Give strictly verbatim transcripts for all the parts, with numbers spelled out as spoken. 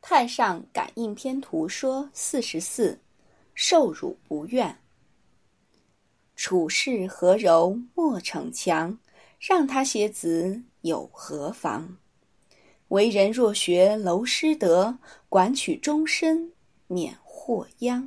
太上感应篇图说四十四，受辱不怨。处事何柔莫逞强，让他些子有何妨？为人若学娄师德，管取终身免祸殃。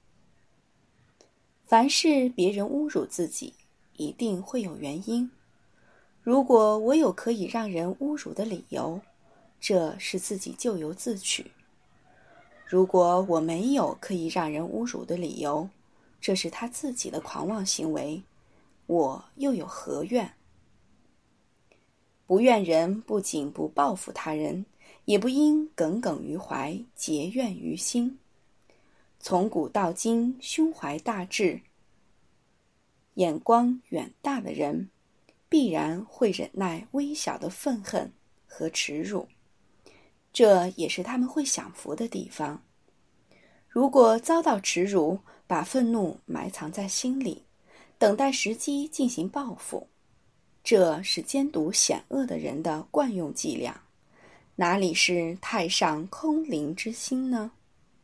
凡是别人侮辱自己，一定会有原因。如果我有可以让人侮辱的理由，这是自己咎由自取；如果我没有可以让人侮辱的理由，这是他自己的狂妄行为，我又有何怨？不怨人不仅不报复他人，也不应耿耿于怀，结怨于心。从古到今，胸怀大志、眼光远大的人，必然会忍耐微小的愤恨和耻辱，这也是他们会享福的地方。如果遭到耻辱，把愤怒埋藏在心里，等待时机进行报复，这是奸毒险恶的人的惯用伎俩，哪里是太上空灵之心呢？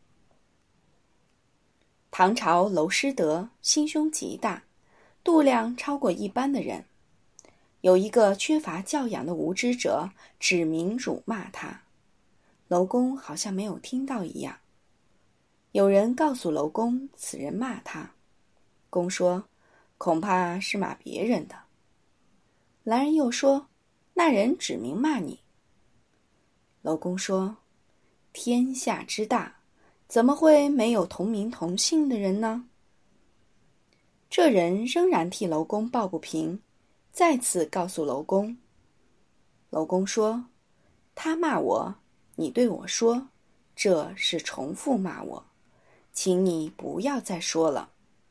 唐朝娄师德心胸极大，度量超过一般的人。有一个缺乏教养的无知者指名辱骂他，娄公好像没有听到一样。有人告诉娄公此人骂他，公说恐怕是骂别人的。来人又说那人指名骂你。娄公说天下之大，怎么会没有同名同姓的人呢？这人仍然替娄公抱不平，再次告诉娄公。娄公说他骂我，你对我说，这是重复骂我，请你不要再说了。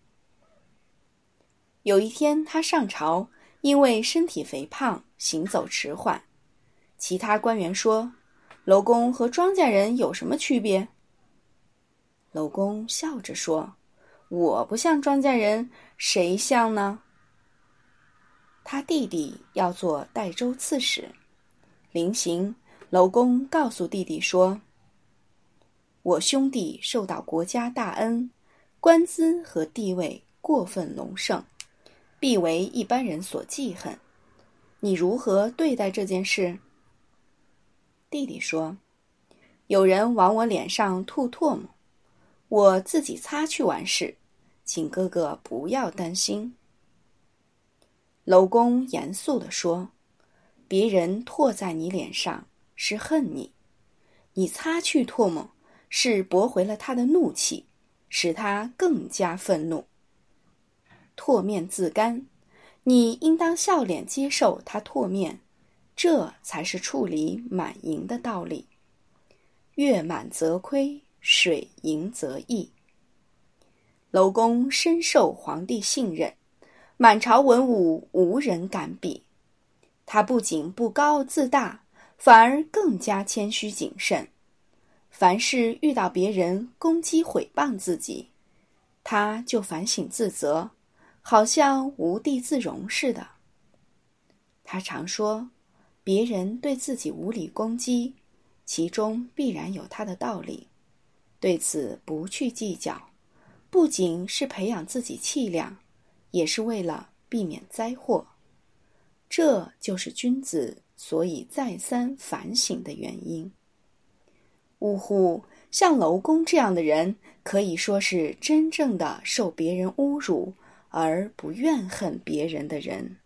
有一天他上朝，因为身体肥胖，行走迟缓。其他官员说，娄公和庄稼人有什么区别？娄公笑着说，我不像庄稼人，谁像呢？他弟弟要做代州刺史，临行，娄公告诉弟弟说，我兄弟受到国家大恩，官资和地位过分隆盛，必为一般人所记恨，你如何对待这件事？弟弟说，有人往我脸上吐唾沫，我自己擦去完事，请哥哥不要担心。娄公严肃地说，别人唾在你脸上是恨你，你擦去唾沫是驳回了他的怒气，使他更加愤怒。唾面自干，你应当笑脸接受他唾面，这才是处理满盈的道理。月满则亏，水盈则溢。娄公深受皇帝信任，满朝文武无人敢比。他不仅不高傲自大，反而更加谦虚谨慎。凡是遇到别人攻击毁谤自己，他就反省自责，好像无地自容似的。他常说，别人对自己无理攻击，其中必然有他的道理，对此不去计较，不仅是培养自己气量，也是为了避免灾祸。这就是君子所以再三反省的原因。呜呼，像娄公这样的人，可以说是真正的受别人侮辱而不怨恨别人的人。